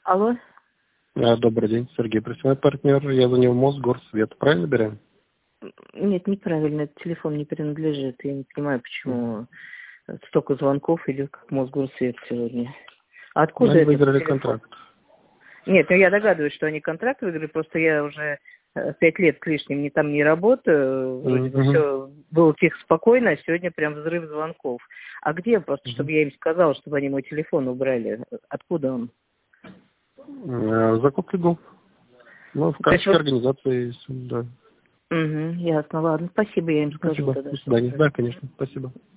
Алло? Добрый день, Сергей, представляю партнер. Я звонил в Мосгорсвет. Правильно берем? Нет, неправильно. Этот телефон не принадлежит. Я не понимаю, почему столько звонков идет как Мосгорсвет сегодня. А откуда Они этот выиграли телефон? контракт. Нет, ну я догадываюсь, что они контракт выиграли, просто я уже 5 лет с лишним там не работаю. Вроде бы все было тихо, спокойно, а сегодня прям взрыв звонков. А где просто, чтобы я им сказала, чтобы они мой телефон убрали? Откуда он? Закупки ГОП. Ну, в качестве организации есть, да. Ясно, ладно. Спасибо, я им скажу Спасибо. тогда. До свидания. Да, конечно. Спасибо.